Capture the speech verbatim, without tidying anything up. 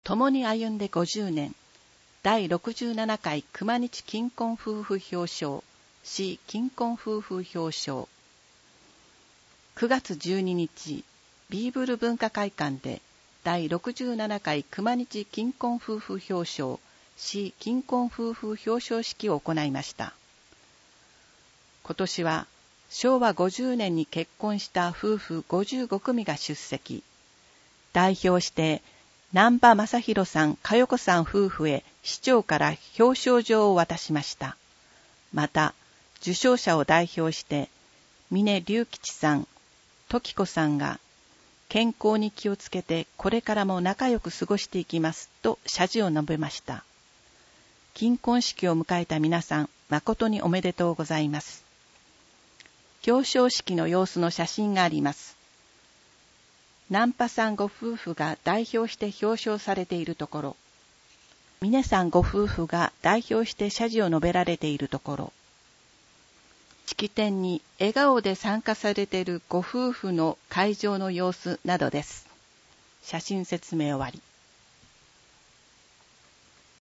共に歩んでごじゅうねん、だいろくじゅうななかい熊日金婚夫婦表彰、市金婚夫婦表彰。くがつじゅうににち、ビーブル文化会館でだいろくじゅうななかい熊日金婚夫婦表彰、市金婚夫婦表彰式を行いました。今年はしょうわごじゅうねんに結婚した夫婦ごじゅうごくみが出席。代表して難波正弘さん、佳代子さん夫婦へ市長から表彰状を渡しました。また、受賞者を代表して、峰隆吉さん、時子さんが、健康に気をつけてこれからも仲良く過ごしていきますと謝辞を述べました。金婚式を迎えた皆さん、誠におめでとうございます。表彰式の様子の写真があります。難波さんご夫婦が代表して表彰されているところ、峰さんご夫婦が代表して謝辞を述べられているところ、式典に笑顔で参加されているご夫婦の会場の様子などです。写真説明終わり。